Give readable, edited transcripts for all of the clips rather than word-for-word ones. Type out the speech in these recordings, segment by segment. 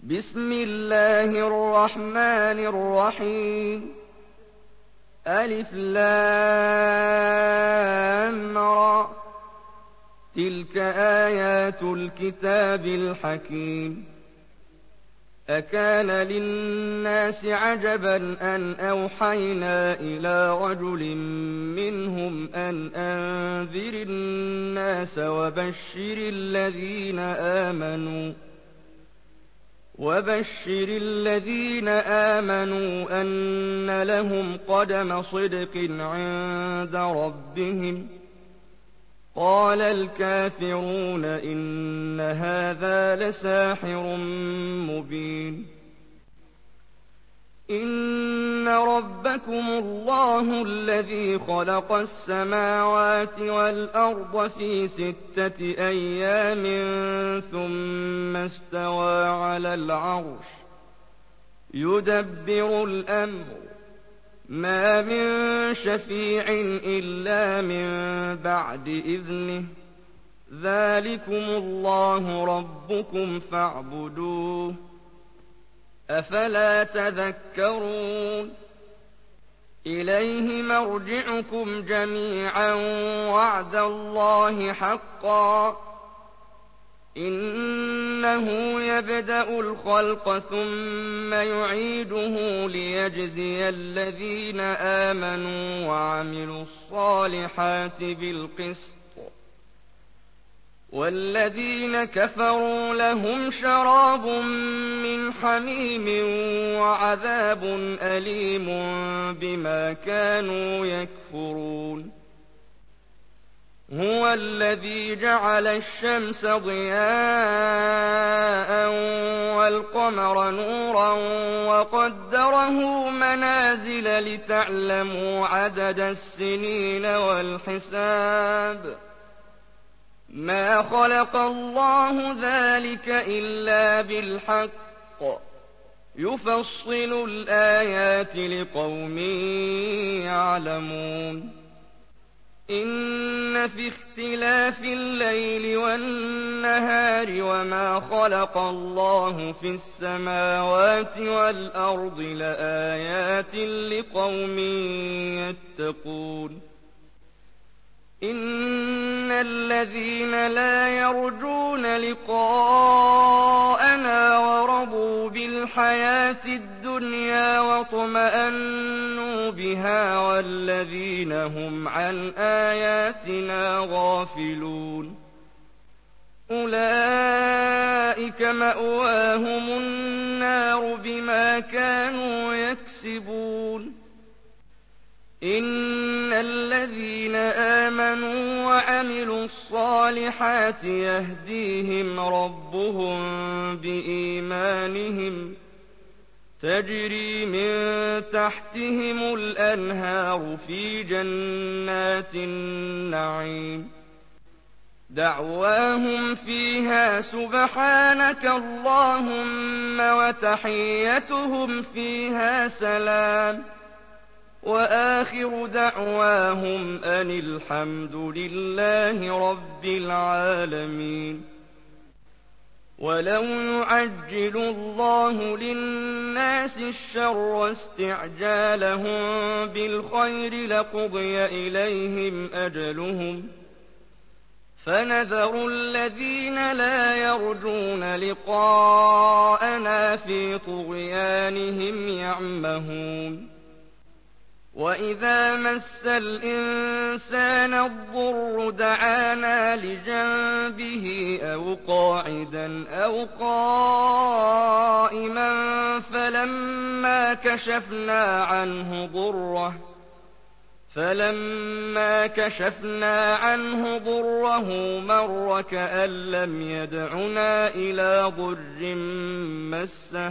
بسم الله الرحمن الرحيم ألف لام را تلك آيات الكتاب الحكيم أكان للناس عجبا أن أوحينا إلى رجل منهم أن أنذر الناس وبشر الذين آمنوا أن لهم قدم صدق عند ربهم قال الكافرون إن هذا لساحر مبين إن ربكم الله الذي خلق السماوات والأرض في 6 أيام ثم استوى على العرش يدبر الأمر ما من شفيع إلا من بعد إذنه ذلكم الله ربكم فاعبدوه أفلا تذكرون إليه مرجعكم جميعا وعد الله حقا إنه يبدأ الخلق ثم يعيده ليجزي الذين آمنوا وعملوا الصالحات بالقسط والذين كفروا لهم شراب من حميم وعذاب أليم بما كانوا يكفرون هو الذي جعل الشمس ضياء والقمر نورا وقدره منازل لتعلموا عدد السنين والحساب ما خلق الله ذلك إلا بالحق يفصل الآيات لقوم يعلمون إن في اختلاف الليل والنهار وما خلق الله في السماوات والأرض لآيات لقوم يتقون إن الذين لا يرجون لقاءنا ورضوا بالحياة الدنيا واطمأنوا بها والذين هم عن آياتنا غافلون أولئك مأواهم النار بما كانوا يكسبون إن الذين آمنوا وعملوا الصالحات يهديهم ربهم بإيمانهم تجري من تحتهم الأنهار في جنات النعيم دعواهم فيها سبحانك اللهم وتحيتهم فيها سلام وآخر دعواهم أن الحمد لله رب العالمين ولو يعجل الله للناس الشر استعجالهم بالخير لقضي إليهم أجلهم فنذر الذين لا يرجون لقاءنا في طغيانهم يعمهون وإذا مس الإنسان الضر دعانا لجنبه أو قاعدا أو قائما فلما كشفنا عنه ضره مر كأن لم يدعنا إلى ضر مسه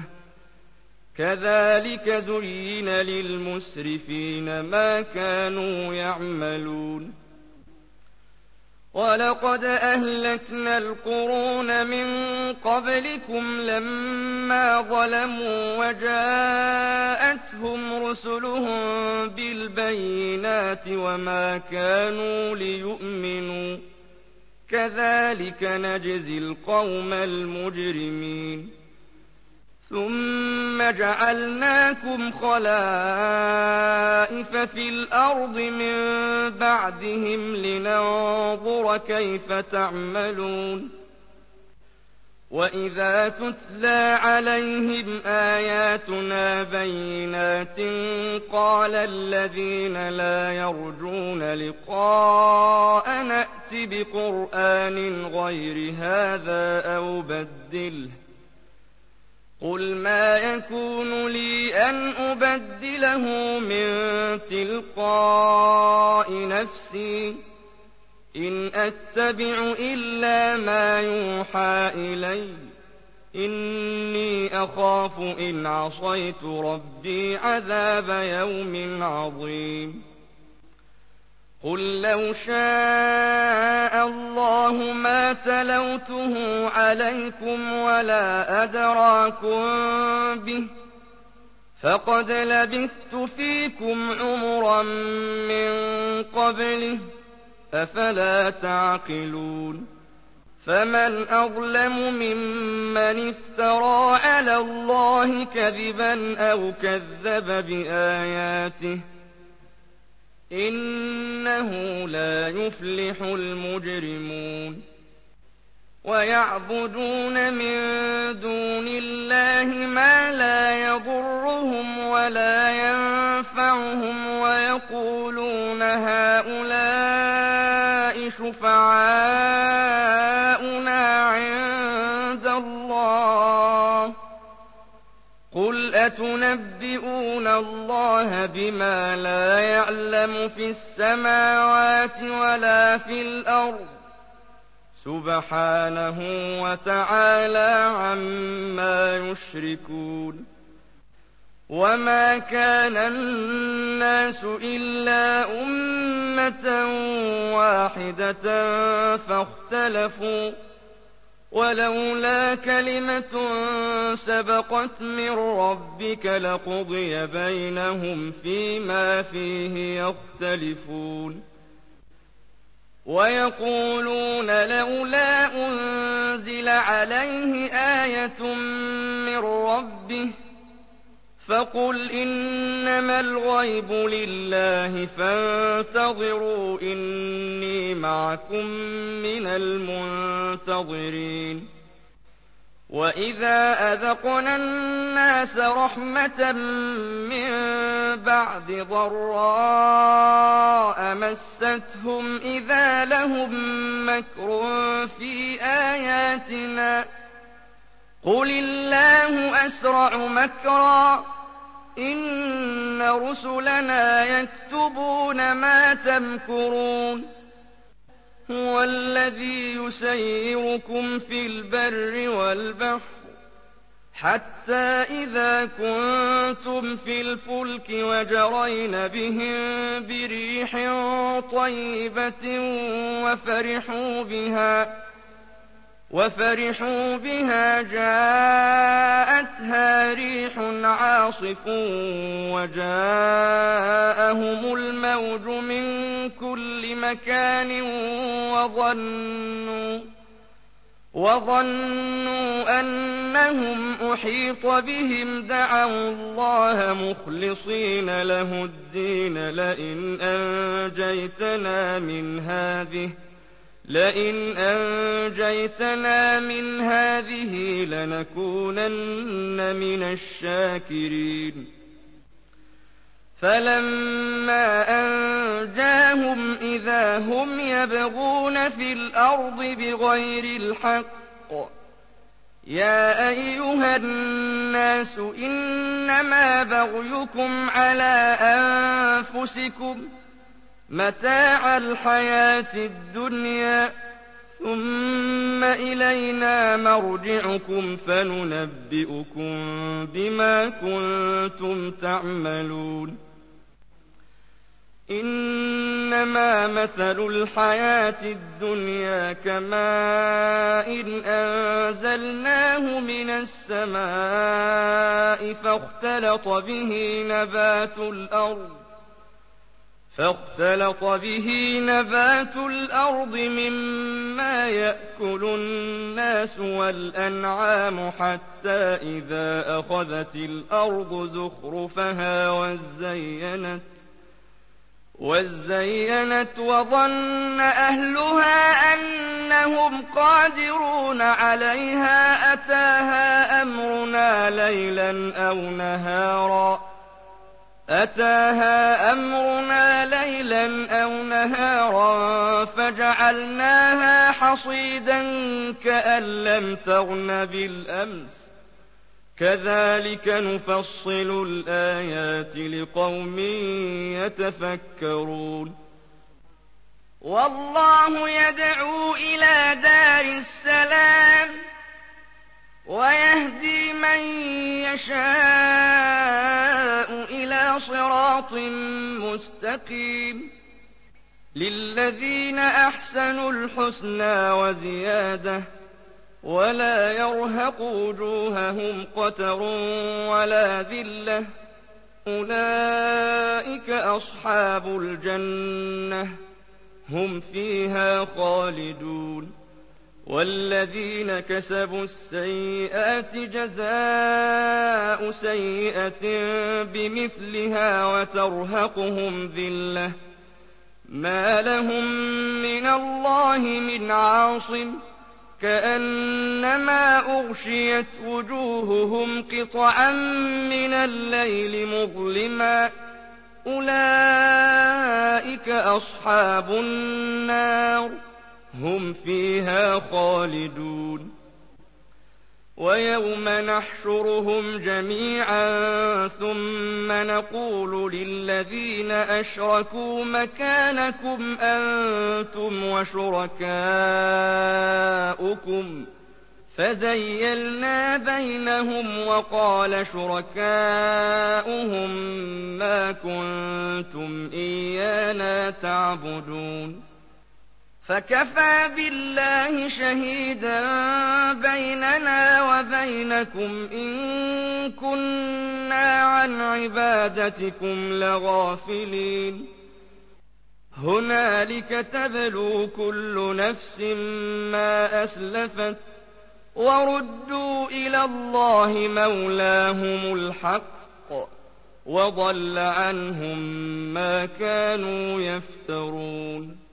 كذلك زين للمسرفين ما كانوا يعملون ولقد أهلكنا القرون من قبلكم لما ظلموا وجاءتهم رسلهم بالبينات وما كانوا ليؤمنوا كذلك نجزي القوم المجرمين ثم جعلناكم خلائف في الأرض من بعدهم لننظر كيف تعملون وإذا تتلى عليهم آياتنا بينات قال الذين لا يرجون لقاء نأت بقرآن غير هذا أو بدله قل ما يكون لي أن أبدله من تلقاء نفسي إن أتبع إلا ما يوحى إلي إني أخاف إن عصيت ربي عذاب يوم عظيم قل لو شاء الله ما تلوته عليكم ولا أدراكم به فقد لبثت فيكم عمرا من قبله أفلا تعقلون فمن أظلم ممن افترى على الله كذبا أو كذب بآياته إنه لا يفلح المجرمون ويعبدون من دون الله ما لا يضرهم ولا ينفعهم ويقولون هؤلاء شفعاؤنا عند الله قل أتنبئون الله بما لا يعلم في السماوات ولا في الأرض سبحانه وتعالى عما يشركون وما كان الناس إلا أمة واحدة فاختلفوا ولولا كلمة سبقت من ربك لقضي بينهم فيما فيه يختلفون ويقولون لولا أنزل عليه آية من ربه فقل إنما الغيب لله فانتظروا إني معكم من المنتظرين وإذا أذقنا الناس رحمة من بعد ضراء مستهم إذا لهم مكر في آياتنا قل الله أسرع مكرا إن رسلنا يكتبون ما تمكرون هو الذي يسيركم في البر والبحر حتى إذا كنتم في الفلك وجرين بهم بريح طيبة وفرحوا بها جاءتها ريح عاصف وجاءهم الموج من كل مكان وظنوا أنهم أحيط بهم دعوا الله مخلصين له الدين لئن أنجيتنا من هذه لنكونن من الشاكرين فلما أنجاهم إذا هم يبغون في الأرض بغير الحق يا أيها الناس إنما بغيكم على أنفسكم متاع الحياة الدنيا ثم إلينا مرجعكم فننبئكم بما كنتم تعملون إنما مثل الحياة الدنيا كماء أنزلناه من السماء فاختلط به نبات الأرض فاختلط به نبات الأرض مما يأكل الناس والأنعام حتى إذا أخذت الأرض زخرفها وزينت وظن أهلها أنهم قادرون عليها أتاها أمرنا ليلا أو نهارا فجعلناها حصيدا كأن لم تغن بالأمس كذلك نفصل الآيات لقوم يتفكرون والله يدعو إلى دار السلام ويهدي من يشاء إلى صراط مستقيم للذين أحسنوا الحسنى وزيادة ولا يرهق وجوههم قتر ولا ذلة أولئك أصحاب الجنة هم فيها خالدون والذين كسبوا السيئات جزاء سيئة بمثلها وترهقهم ذلة ما لهم من الله من عاصم كأنما أغشيت وجوههم قطعا من الليل مظلما أولئك أصحاب النار هم فيها خالدون ويوم نحشرهم جميعا ثم نقول للذين أشركوا مكانكم أنتم وشركاؤكم فزيلنا بينهم وقال شركاؤهم ما كنتم إيانا تعبدون فكفى بالله شهيدا بيننا وبينكم إن كنا عن عبادتكم لغافلين هنالك تبلو كل نفس ما أسلفت وردوا إلى الله مولاهم الحق وضل عنهم ما كانوا يفترون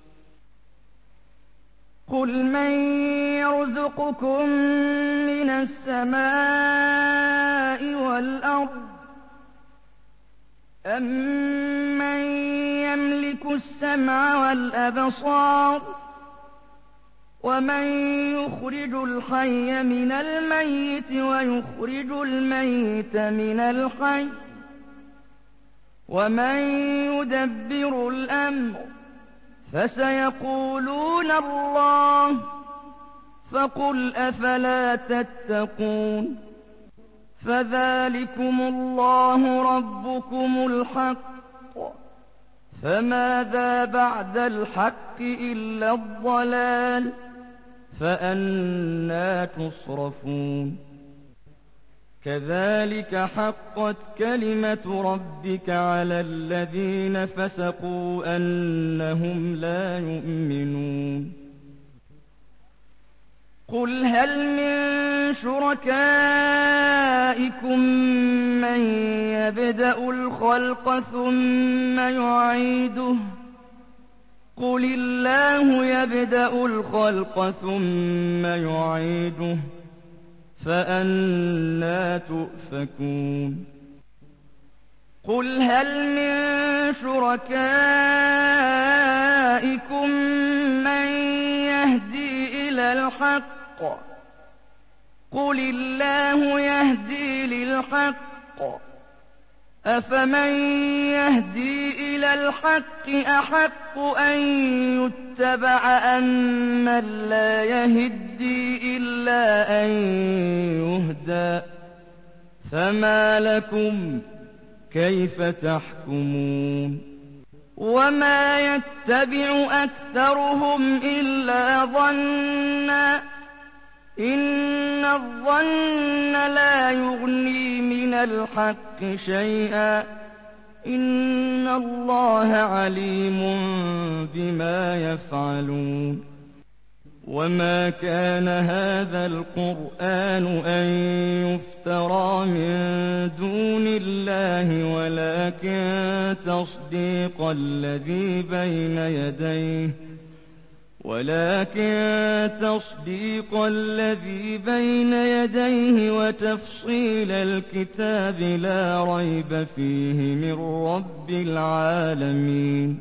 قل من يرزقكم من السماء والأرض أمن يملك السمع والأبصار ومن يخرج الحي من الميت ويخرج الميت من الحي ومن يدبر الأمر فسيقولون الله فقل أفلا تتقون فذلكم الله ربكم الحق فماذا بعد الحق إلا الضلال فأنى تصرفون كذلك حقت كلمة ربك على الذين فسقوا أنهم لا يؤمنون قل هل من شركائكم من يبدأ الخلق ثم يعيده قل الله يبدأ الخلق ثم يعيده فأنى تؤفكون قل هل من شركائكم من يهدي إلى الحق قل الله يهدي للحق أفمن يهدي إلى الحق أحق أن يتبع أمن لا يهدي إلا أن يهدى فما لكم كيف تحكمون وما يتبع أكثرهم إلا ظنا إن الظن لا يغني من الحق شيئا إِنَّ اللَّهَ عَلِيمٌ بِمَا يَفْعَلُونَ وَمَا كَانَ هَٰذَا الْقُرْآنُ أَن يُفْتَرَىٰ مِن دُونِ اللَّهِ وَلَٰكِن تَصْدِيقَ الَّذِي بَيْنَ يَدَيْهِ وَتَفْصِيلَ الْكِتَابِ لَا رَيْبَ فِيهِ مِن رَّبِّ الْعَالَمِينَ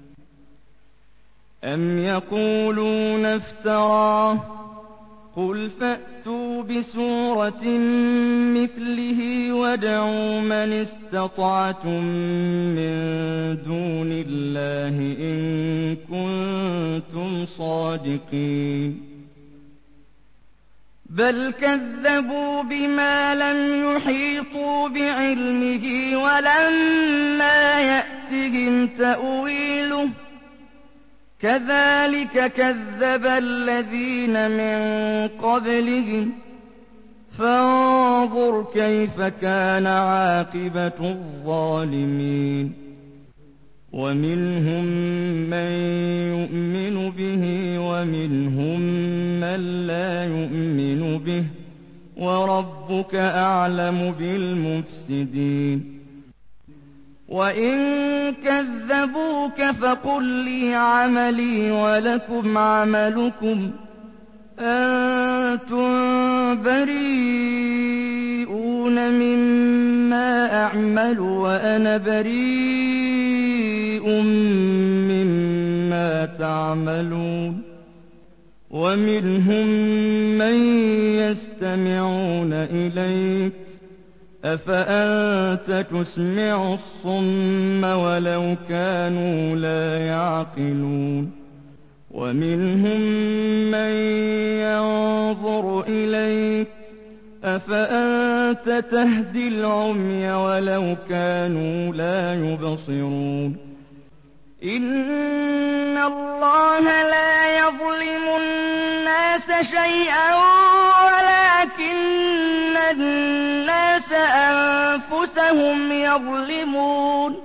أَمْ يَقُولُونَ افْتَرَاهُ ۖ قُلْ فَأْتُوا بِسُورَةٍ مِّثْلِهِ وَادْعُوا مَنِ اسْتَطَعْتُم مِّن دُونِ اللَّهِ إِن كُنتُمْ صَادِقِينَ بَلْ كَذَّبُوا بِمَا لَمْ يُحِيطُوا بِعِلْمِهِ وَلَمَّا يَأْتِهِمْ تَأْوِيلُهُ ۚ كَذَٰلِكَ كَذَّبَ الَّذِينَ مِن قَبْلِهِمْ ۚ فَانظُرْ كَيْفَ كَانَ عَاقِبَةُ الظَّالِمِينَ وَمِنْهُم مَّن يُؤْمِنُ بِهِ وَمِنْهُم مَّن لَّا يُؤْمِنُ بِهِ ۚ وَرَبُّكَ أَعْلَمُ بِالْمُفْسِدِينَ وَإِن كَذَّبُوكَ فَقُل لِّي عَمَلِي وَلَكُمْ عَمَلُكُمْ أَنتُم بَرِيئُونَ مِمَّا أَعْمَلُ وَأَنَا بَرِيءٌ مِّمَّا تَعْمَلُونَ وَمِنْهُم مَّن يَسْتَمِعُونَ إِلَيْكَ ۚ أَفَأَنتَ تُسْمِعُ الصُّمَّ وَلَوْ كَانُوا لَا يَعْقِلُونَ وَمِنْهُم مَّن يَنظُرُ إِلَيْكَ ۚ أَفَأَنتَ تَهْدِي الْعُمْيَ وَلَوْ كَانُوا لَا يُبْصِرُونَ إِنَّ اللَّهَ لَا يَظْلِمُ النَّاسَ شَيْئًا وَلَٰكِنَّ النَّاسَ أَنفُسَهُمْ يَظْلِمُونَ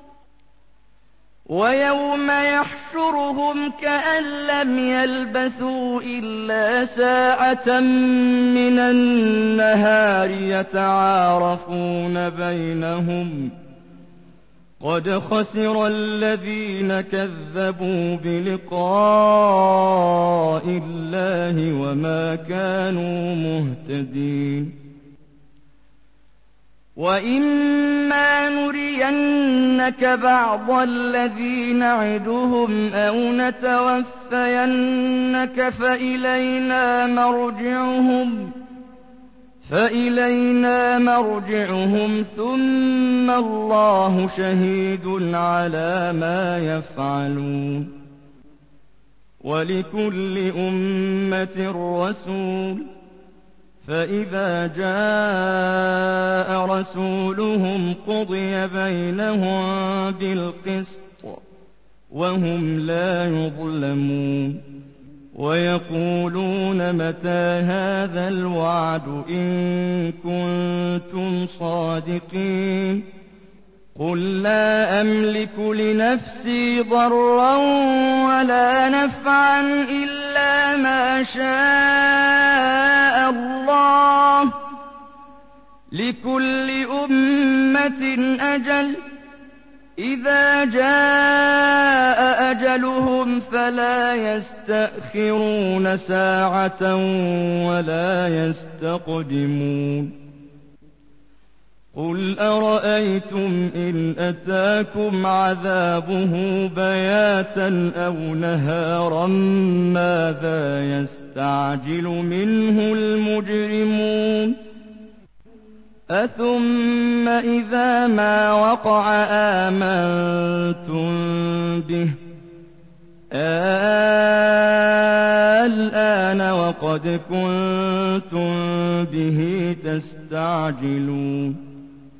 وَيَوْمَ يَحْشُرُهُمْ كَأَن لَّمْ يَلْبَثُوا إِلَّا سَاعَةً مِّنَ النَّهَارِ يَتَعَارَفُونَ بَيْنَهُمْ ۚ قَدْ خَسِرَ الَّذِينَ كَذَّبُوا بِلِقَاءِ اللَّهِ وَمَا كَانُوا مُهْتَدِينَ وَإِمَّا نُرِيَنَّكَ بَعْضَ الَّذِي نَعِدُهُمْ أَوْ نَتَوَفَّيَنَّكَ فَإِلَيْنَا مَرْجِعُهُمْ ثُمَّ اللَّهُ شَهِيدٌ عَلَىٰ مَا يَفْعَلُونَ وَلِكُلِّ أُمَّةٍ رَّسُولٌ ۖ فَإِذَا جَاءَ رَسُولُهُمْ قُضِيَ بَيْنَهُم بِالْقِسْطِ وَهُمْ لَا يُظْلَمُونَ وَيَقُولُونَ مَتَىٰ هَٰذَا الْوَعْدُ إِن كُنتُمْ صَادِقِينَ قُل لَّا أَمْلِكُ لِنَفْسِي ضَرًّا وَلَا نَفْعًا إِلَّا مَا شَاءَ اللَّهُ ۗ لِكُلِّ أُمَّةٍ أَجَلٌ ۚ إِذَا جَاءَ أَجَلُهُمْ فَلَا يَسْتَأْخِرُونَ سَاعَةً وَلَا يَسْتَقْدِمُونَ قُلْ أَرَأَيْتُمْ إِنْ أَتَاكُمْ عَذَابُهُ بَيَاتًا أَوْ نَهَارًا مَّاذَا يَسْتَعْجِلُ مِنْهُ الْمُجْرِمُونَ أَثُمَّ إِذَا مَا وَقَعَ آمَنتُم بِهِ ۚ الْآنَ وَقَدْ كُنتُم بِهِ تَسْتَعْجِلُونَ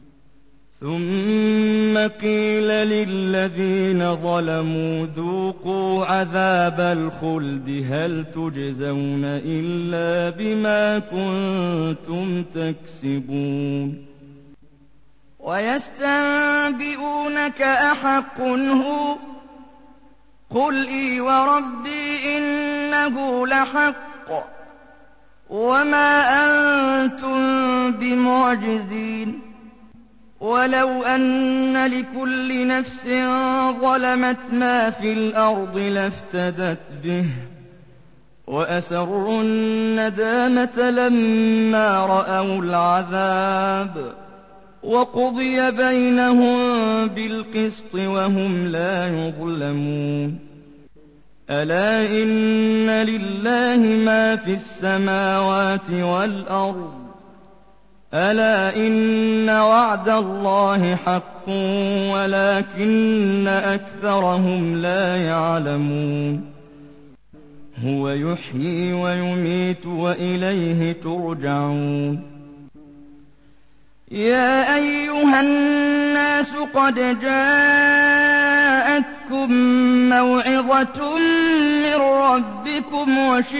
ثُمَّ قِيلَ لِلَّذِينَ ظَلَمُوا ذُوقُوا عَذَابَ الْخُلْدِ هَلْ تُجْزَوْنَ إِلَّا بِمَا كُنتُمْ تَكْسِبُونَ ويستنبئونك أحق هو قل إي وربي إنه لحق وما أنتم بمعجزين ولو أن لكل نفس ظلمت ما في الأرض لافتدت به وأسروا الندامة لما رأوا العذاب وقضي بينهم بالقسط وهم لا يظلمون ألا إن لله ما في السماوات والأرض ألا إن وعد الله حق ولكن أكثرهم لا يعلمون هو يحيي ويميت وإليه ترجعون يا أيها الناس قد جاءتكم موعظة من ربكم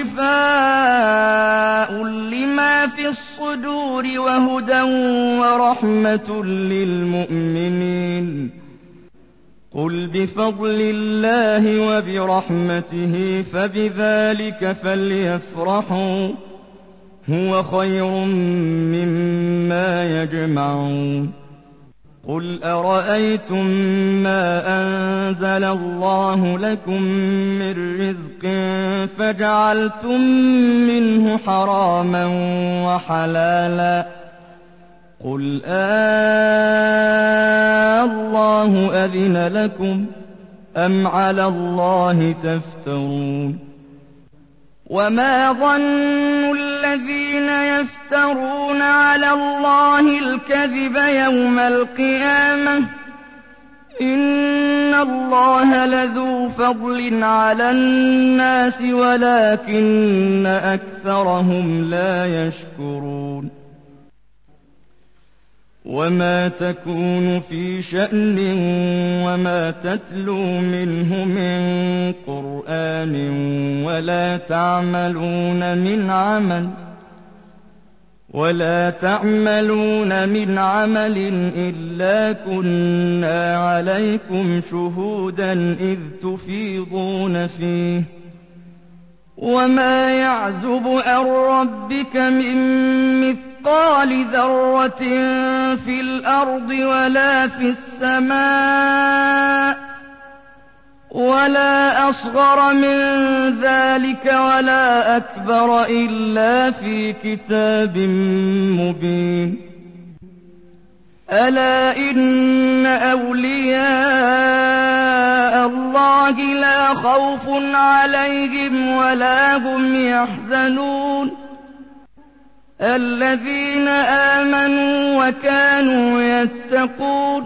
وشفاء لما في الصدور وهدى ورحمة للمؤمنين قل بفضل الله وبرحمته فبذلك فليفرحوا هو خير مما يجمعون قل أرأيتم ما أنزل الله لكم من رزق فجعلتم منه حراما وحلالا قل الله أذن لكم أم على الله تفترون وما ظن الذين يفترون على الله الكذب يوم القيامة إن الله لذو فضل على الناس ولكن أكثرهم لا يشكرون وما تكون في شأن وما تتلو منه من قرآن ولا تعملون من عمل إلا كنا عليكم شهودا إذ تفيضون فيه وما يعزب عن ربك من مثقال ذرة في الأرض ولا في السماء ولا أصغر من ذلك ولا أكبر إلا في كتاب مبين ألا إن أولياء الله لا خوف عليهم ولا هم يحزنون الذين آمنوا وكانوا يتقون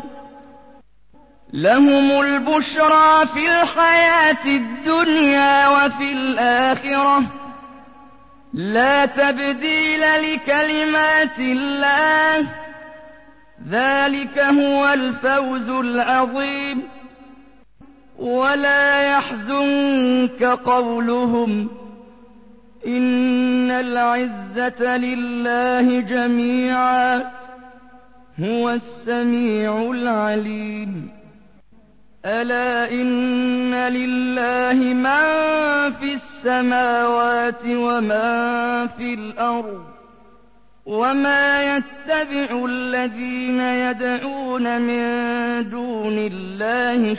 لهم البشرى في الحياة الدنيا وفي الآخرة لا تبديل لكلمات الله ذلك هو الفوز العظيم ولا يحزنك قولهم إن العزة لله جميعا هو السميع العليم ألا إن لله من في السماوات ومن في الأرض وما يتبع الذين يدعون من دون الله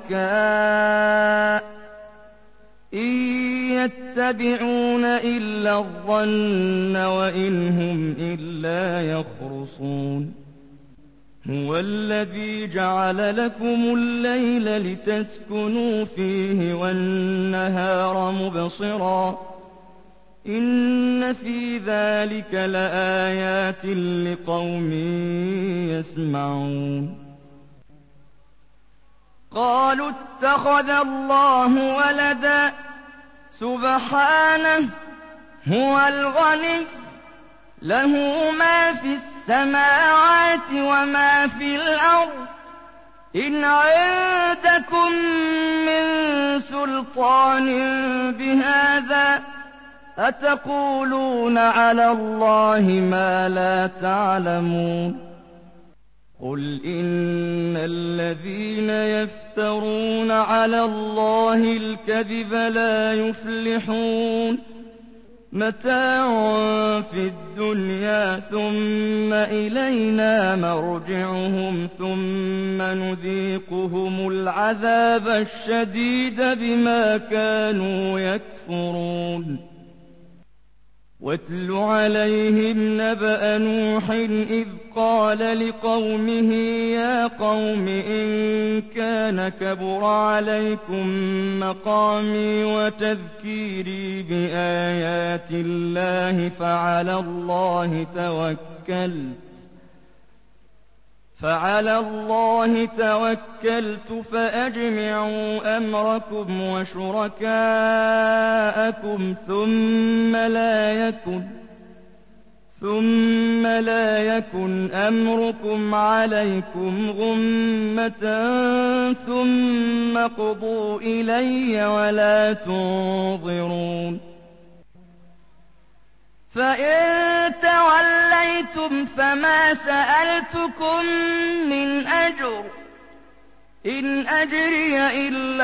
شركاء إن يتبعون إلا الظن وإن هم إلا يخرصون هو الذي جعل لكم الليل لتسكنوا فيه والنهار مبصرا إن في ذلك لآيات لقوم يسمعون قالوا اتخذ الله ولدا سبحانه هو الغني له ما في السماوات وما في الأرض إن عندكم من سلطان بهذا أتقولون على الله ما لا تعلمون قل إن الذين يفترون على الله الكذب لا يفلحون متاع في الدنيا ثم إلينا مرجعهم ثم نذيقهم العذاب الشديد بما كانوا يكفرون واتل عليهم نبأ نوح إذ قال لقومه يا قوم إن كان كبر عليكم مقامي وتذكيري بآيات الله فعلى الله توكلت فأجمعوا أمركم وشركاءكم ثم لا يكن أمركم عليكم غمة ثم اقضوا إلي ولا تنظرون فإن توليتم فما سألتكم من أجر إن أجري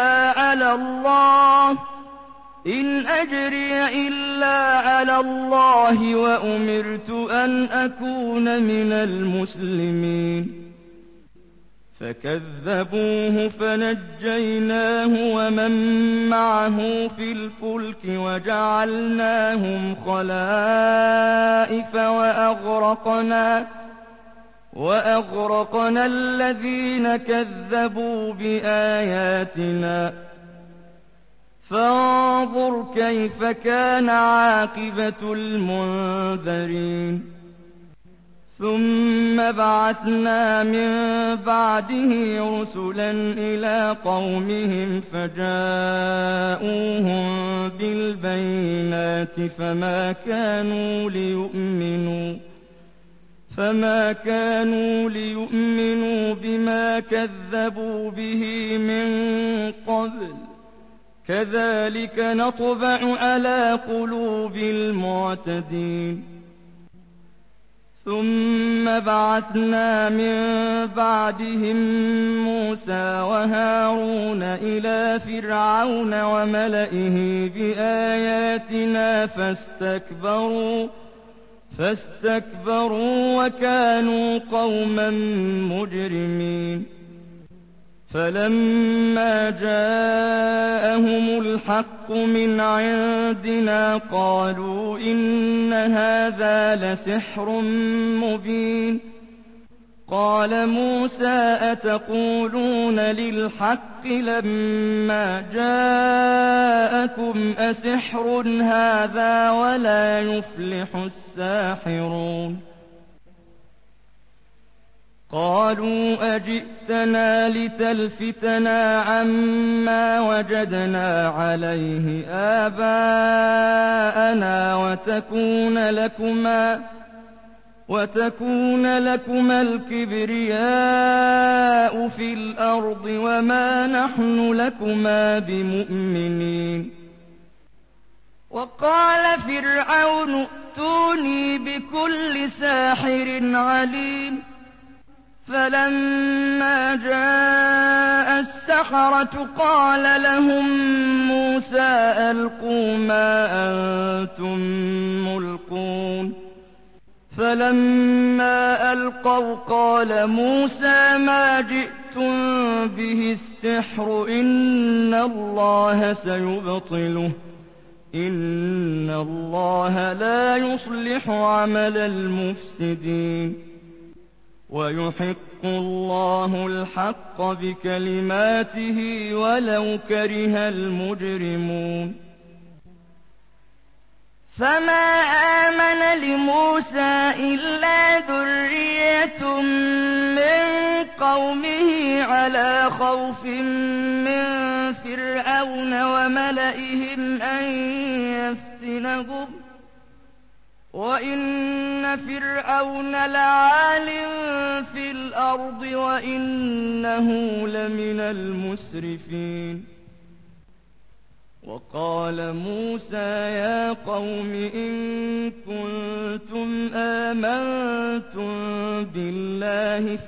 إلا على الله وأمرت أن أكون من المسلمين فكذبوه فنجيناه ومن معه في الفلك وجعلناهم خلائف وأغرقنا الذين كذبوا بآياتنا فانظر كيف كان عاقبة المنذرين ثم بعثنا من بعده رسلا إلى قومهم فجاءوهم بالبينات فما كانوا ليؤمنوا بما كذبوا به من قبل كذلك نطبع على قلوب المعتدين ثم بعثنا من بعدهم موسى وهارون إلى فرعون وملئه بآياتنا فاستكبروا وكانوا قوما مجرمين فلما جاءهم الحق من عندنا قالوا إن هذا لسحر مبين قال موسى أتقولون للحق لما جاءكم أسحر هذا ولا يفلح الساحرون قالوا أجئتنا لتلفتنا عما وجدنا عليه آباءنا وتكون لكما الكبرياء في الأرض وما نحن لكما بمؤمنين وقال فرعون ائتوني بكل ساحر عليم فلما جاء السحرة قال لهم موسى ألقوا ما أنتم ملقون فلما ألقوا قال موسى ما جئتم به السحر إن الله سيبطله إن الله لا يصلح عمل المفسدين ويحق الله الحق بكلماته ولو كره المجرمون فما آمن لموسى إلا ذرية من قومه على خوف من فرعون وملئهم أن يفتنهم وإن فرعون لعال في الأرض وإنه لمن المسرفين وقال موسى يا قوم إن كنتم آمنتم بالله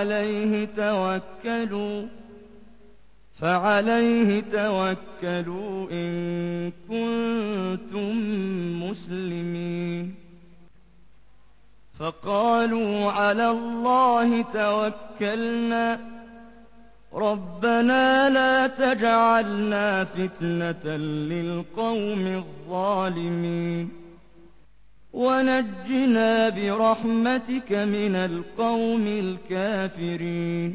فعليه توكلوا إن كنتم مسلمين فقالوا على الله توكلنا ربنا لا تجعلنا فتنة للقوم الظالمين ونجنا برحمتك من القوم الكافرين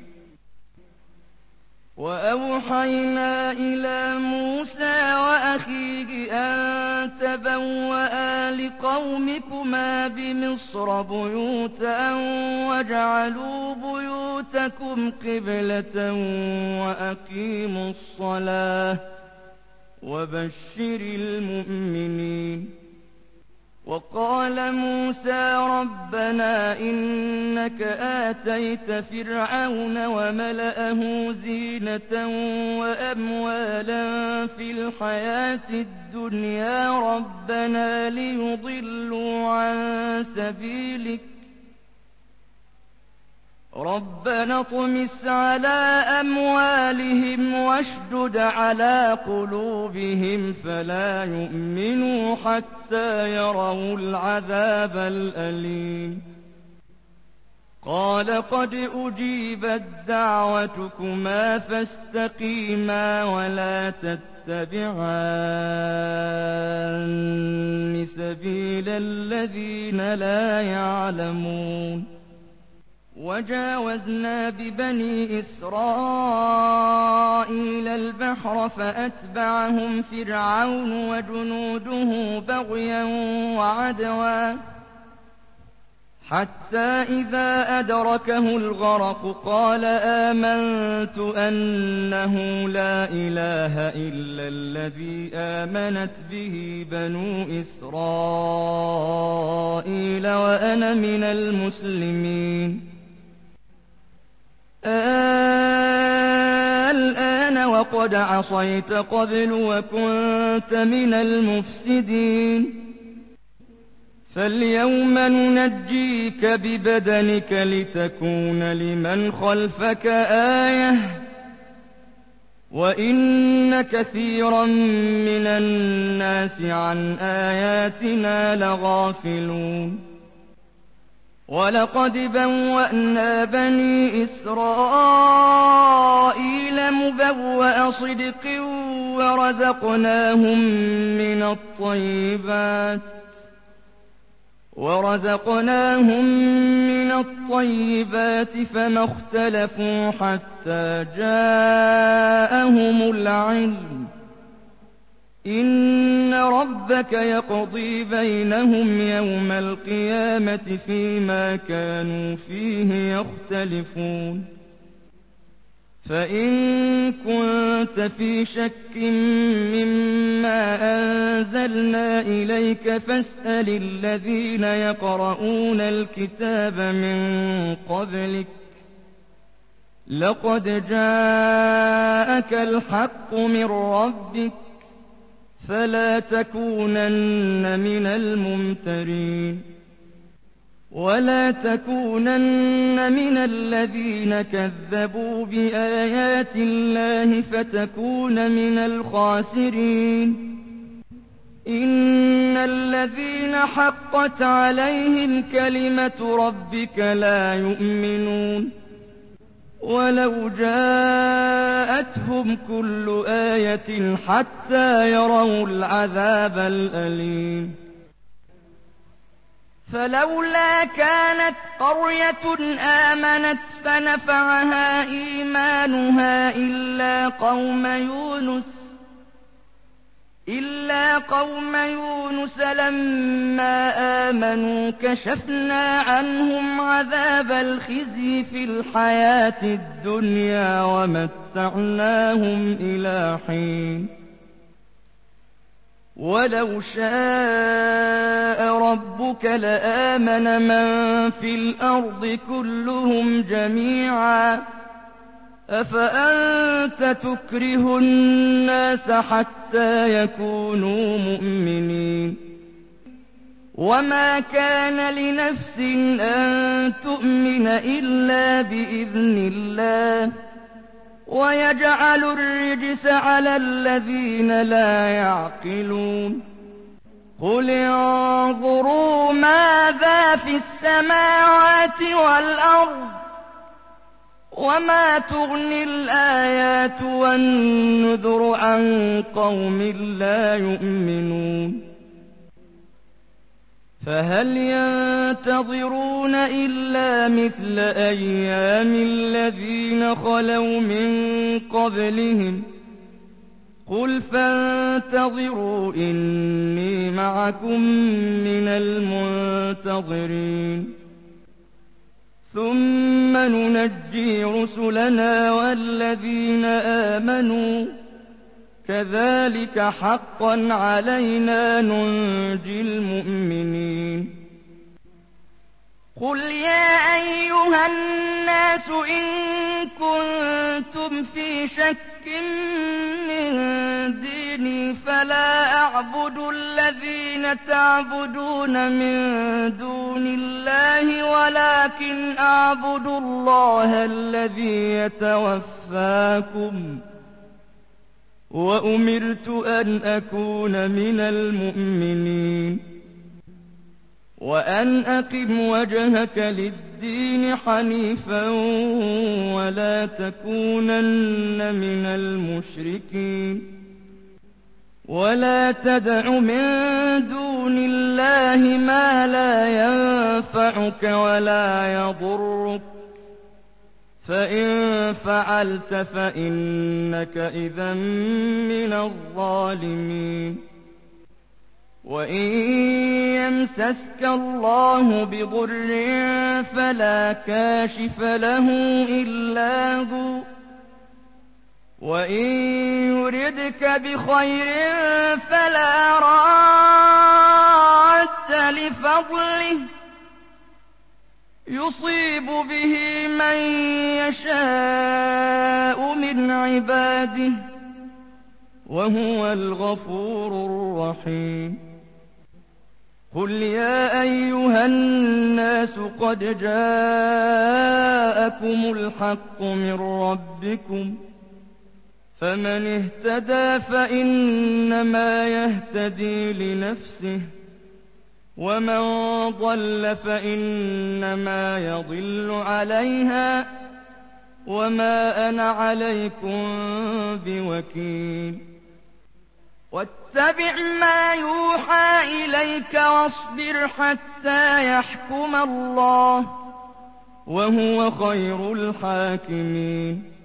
وأوحينا إلى موسى وأخيه أن تبوأ لقومكما بمصر بيوتا واجعلوا بيوتكم قبلة وأقيموا الصلاة وبشر المؤمنين وقال موسى ربنا إنك آتيت فرعون وملأه زينة وأموالا في الحياة الدنيا ربنا ليضلوا عن سبيلك ربنا اطمس على أموالهم واشدد على قلوبهم فلا يؤمنوا حتى يروا العذاب الأليم قال قد أجيبت دعوتكما فاستقيما ولا تتبعان سبيل الذين لا يعلمون وجاوزنا ببني إسرائيل البحر فأتبعهم فرعون وجنوده بغيا وعدوا حتى إذا أدركه الغرق قال آمنت أنه لا إله إلا الذي آمنت به بنو إسرائيل وأنا من المسلمين الآن وقد عصيت قبل وكنت من المفسدين فاليوم ننجيك ببدنك لتكون لمن خلفك آية وإن كثيرا من الناس عن آياتنا لغافلون ولقد بوأنا بني إسرائيل مبوأ صدق ورزقناهم من الطيبات فما اختلفوا حتى جاءهم العلم إن ربك يقضي بينهم يوم القيامة فيما كانوا فيه يختلفون فإن كنت في شك مما أنزلنا إليك فاسأل الذين يقرؤون الكتاب من قبلك لقد جاءك الحق من ربك فلا تكونن من الممترين ولا تكونن من الذين كذبوا بآيات الله فتكون من الخاسرين إن الذين حقت عليهم كلمة ربك لا يؤمنون ولو جاءتهم كل آية حتى يروا العذاب الأليم فلولا كانت قرية آمنت فنفعها إيمانها إلا قوم يونس لما آمنوا كشفنا عنهم عذاب الخزي في الحياة الدنيا ومتعناهم إلى حين ولو شاء ربك لآمن من في الأرض كلهم جميعا أفأنت تكره الناس حتى يكونوا مؤمنين وما كان لنفس أن تؤمن إلا بإذن الله ويجعل الرجس على الذين لا يعقلون قل انظروا ماذا في السماوات والأرض وما تغني الآيات والنذر عن قوم لا يؤمنون فهل ينتظرون إلا مثل أيام الذين خلوا من قبلهم قل فانتظروا إني معكم من المنتظرين ثم ننجي رسلنا والذين آمنوا كذلك حقا علينا ننجي المؤمنين قل يا أيها الناس إن كنتم في شك من ديني فلا أعبد الذين تعبدون من دون الله ولكن أعبد الله الذي يتوفاكم وأمرت أن أكون من المؤمنين وأن أقم وجهك للدين حنيفا ولا تكونن من المشركين ولا تدع من دون الله ما لا ينفعك ولا يضرك فإن فعلت فإنك إذا من الظالمين وإن يمسسك الله بضر فلا كاشف له إلا هو وإن يردك بخير فلا راد لفضله يصيب به من يشاء من عباده وهو الغفور الرحيم قل يا أيها الناس قد جاءكم الحق من ربكم فمن اهتدى فإنما يهتدي لنفسه ومن ضل فإنما يضل عليها وما أنا عليكم بوكيل واتبع ما يوحى إليك واصبر حتى يحكم الله وهو خير الحاكمين